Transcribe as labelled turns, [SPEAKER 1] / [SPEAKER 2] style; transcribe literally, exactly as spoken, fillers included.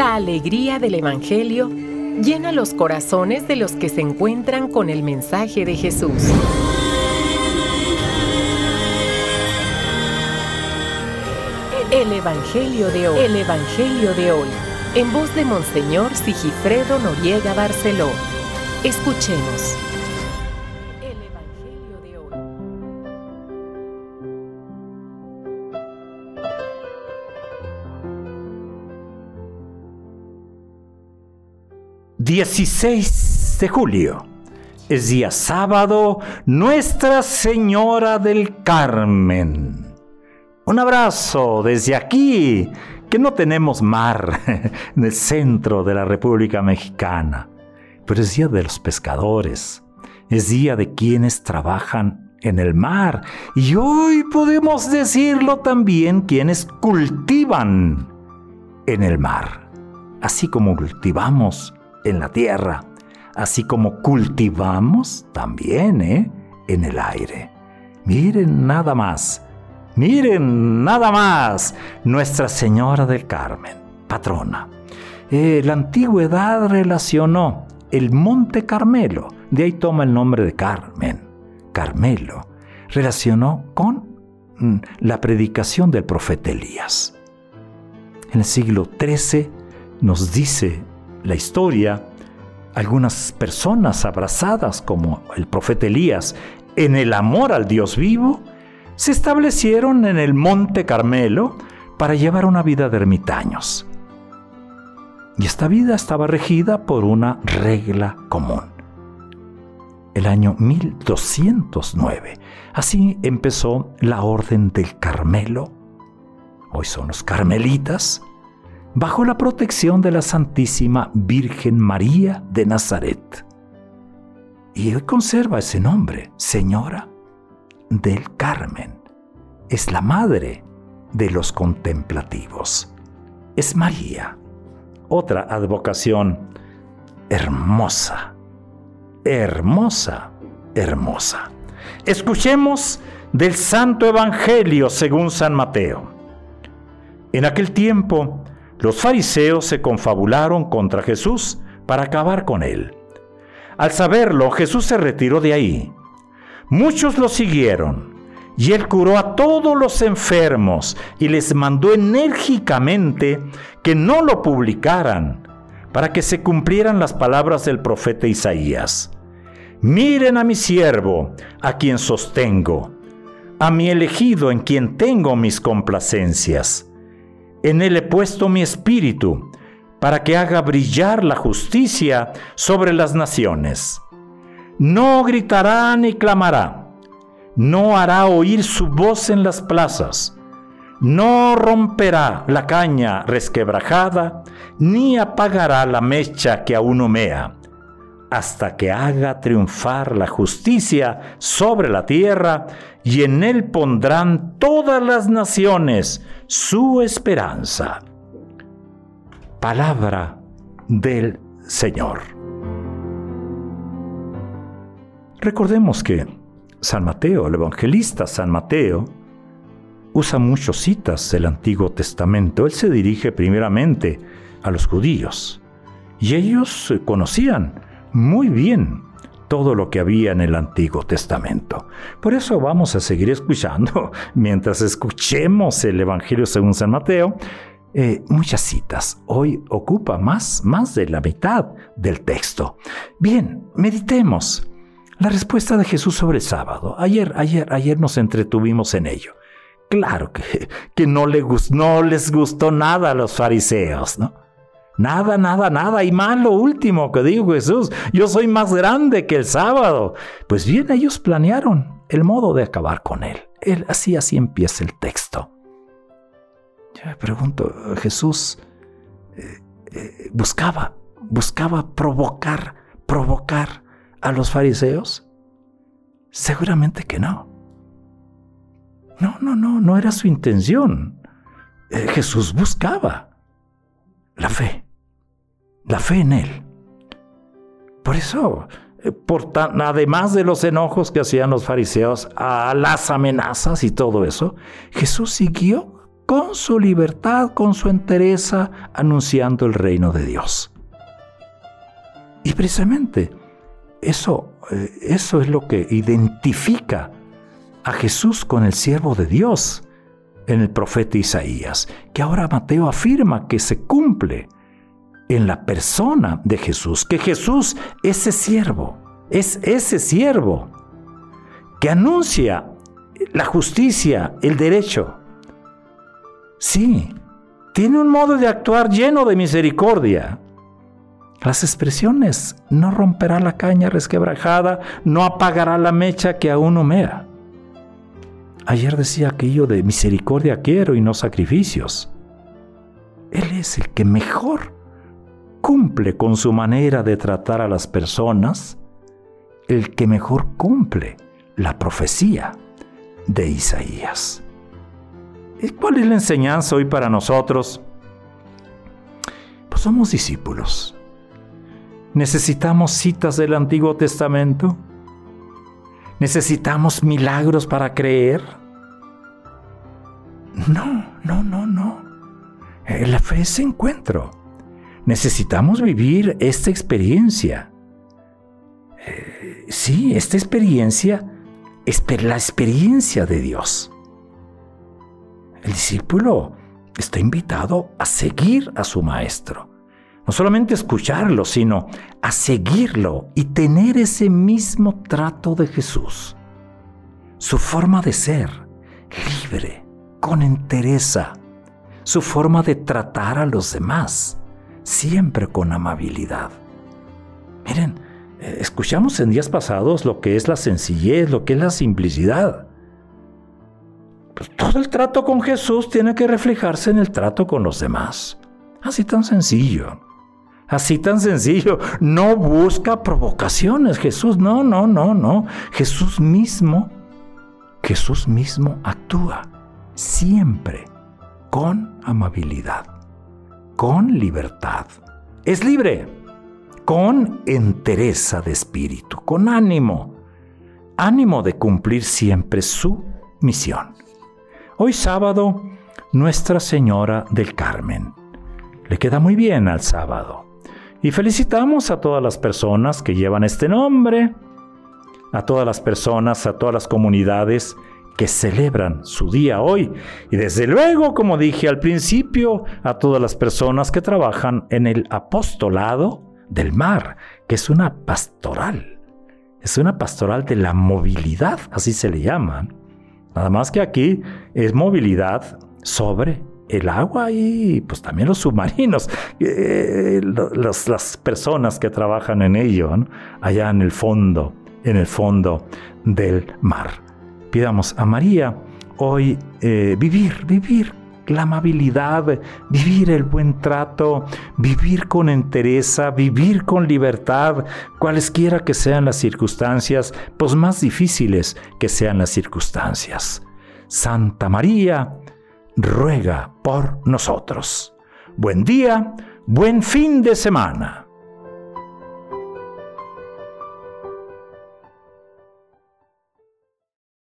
[SPEAKER 1] La alegría del Evangelio llena los corazones de los que se encuentran con el mensaje de Jesús. El Evangelio de hoy. El Evangelio de hoy. En voz de Monseñor Sigifredo Noriega Barceló. Escuchemos. El Evangelio de hoy.
[SPEAKER 2] dieciséis de julio. Es día sábado, Nuestra Señora del Carmen. Un abrazo desde aquí, que no tenemos mar en el centro de la República Mexicana. Pero es día de los pescadores, es día de quienes trabajan en el mar. Y hoy podemos decirlo también quienes cultivan en el mar. Así como cultivamos en la tierra, así como cultivamos también ¿eh? en el aire. Miren nada más. Miren, nada más, Nuestra Señora del Carmen, patrona. Eh, la antigüedad relacionó el Monte Carmelo, de ahí toma el nombre de Carmen, Carmelo, relacionó con mm, la predicación del profeta Elías. En el siglo trece nos dice la historia, algunas personas abrazadas como el profeta Elías en el amor al Dios vivo, se establecieron en el Monte Carmelo para llevar una vida de ermitaños. Y esta vida estaba regida por una regla común. El año mil doscientos nueve. Así empezó la Orden del Carmelo. Hoy son los carmelitas, bajo la protección de la Santísima Virgen María de Nazaret. Y hoy conserva ese nombre, Señora del Carmen. Es la madre de los contemplativos. Es María. Otra advocación hermosa, hermosa, hermosa. Escuchemos del Santo Evangelio según San Mateo. En aquel tiempo, los fariseos se confabularon contra Jesús para acabar con él. Al saberlo, Jesús se retiró de ahí. Muchos lo siguieron, y él curó a todos los enfermos y les mandó enérgicamente que no lo publicaran, para que se cumplieran las palabras del profeta Isaías. Miren a mi siervo, a quien sostengo, a mi elegido en quien tengo mis complacencias. En él he puesto mi espíritu, para que haga brillar la justicia sobre las naciones. No gritará ni clamará, no hará oír su voz en las plazas, no romperá la caña resquebrajada, ni apagará la mecha que aún humea, hasta que haga triunfar la justicia sobre la tierra, y en él pondrán todas las naciones su esperanza. Palabra del Señor. Recordemos que San Mateo, el evangelista San Mateo, usa muchas citas del Antiguo Testamento. Él se dirige primeramente a los judíos, y ellos conocían muy bien todo lo que había en el Antiguo Testamento. Por eso vamos a seguir escuchando, mientras escuchemos el Evangelio según San Mateo, eh, muchas citas. Hoy ocupa más, más de la mitad del texto. Bien, meditemos. La respuesta de Jesús sobre el sábado. Ayer, ayer, ayer nos entretuvimos en ello. Claro que, que no, le gust, no les gustó nada a los fariseos, ¿no? Nada, nada, nada. Y más lo último que dijo Jesús. Yo soy más grande que el sábado. Pues bien, ellos planearon el modo de acabar con él. él así, así empieza el texto. Yo me pregunto, Jesús eh, eh, buscaba, buscaba provocar, provocar a los fariseos? Seguramente que no. No, no, no, no era su intención. Eh, Jesús buscaba la fe, la fe en él. Por eso, eh, por tan, además de los enojos que hacían los fariseos, a las amenazas y todo eso, Jesús siguió con su libertad, con su entereza, anunciando el reino de Dios. Y precisamente eso, eso es lo que identifica a Jesús con el siervo de Dios en el profeta Isaías, que ahora Mateo afirma que se cumple en la persona de Jesús, que Jesús, ese siervo, es ese siervo que anuncia la justicia, el derecho. Sí, tiene un modo de actuar lleno de misericordia. Las expresiones: no romperá la caña resquebrajada, no apagará la mecha que aún humea. Ayer decía aquello de misericordia quiero y no sacrificios. Él es el que mejor cumple con su manera de tratar a las personas, el que mejor cumple la profecía de Isaías. ¿Y cuál es la enseñanza hoy para nosotros? Pues somos discípulos. ¿Necesitamos citas del Antiguo Testamento? ¿Necesitamos milagros para creer? No, no, no, no. La fe es encuentro. Necesitamos vivir esta experiencia. Eh, sí, esta experiencia es la experiencia de Dios. El discípulo está invitado a seguir a su maestro. No solamente escucharlo, sino a seguirlo y tener ese mismo trato de Jesús. Su forma de ser, libre, con entereza. Su forma de tratar a los demás, siempre con amabilidad. Miren, escuchamos en días pasados lo que es la sencillez, lo que es la simplicidad. Pues todo el trato con Jesús tiene que reflejarse en el trato con los demás. Así tan sencillo. Así tan sencillo. No busca provocaciones Jesús. No, no, no, no. Jesús mismo, Jesús mismo actúa siempre con amabilidad, con libertad. Es libre, con entereza de espíritu, con ánimo. Ánimo de cumplir siempre su misión. Hoy sábado, Nuestra Señora del Carmen. Le queda muy bien al sábado. Y felicitamos a todas las personas que llevan este nombre, a todas las personas, a todas las comunidades que celebran su día hoy. Y desde luego, como dije al principio, a todas las personas que trabajan en el apostolado del mar, que es una pastoral. Es una pastoral de la movilidad, así se le llama. Nada más que aquí es movilidad sobre el agua y pues también los submarinos, eh, los, las personas que trabajan en ello, ¿no? Allá en el fondo, en el fondo del mar. Pidamos a María hoy eh, vivir, vivir la amabilidad, vivir el buen trato, vivir con entereza, vivir con libertad, cualesquiera que sean las circunstancias, pues más difíciles que sean las circunstancias. Santa María, ruega por nosotros. Buen día, buen fin de semana.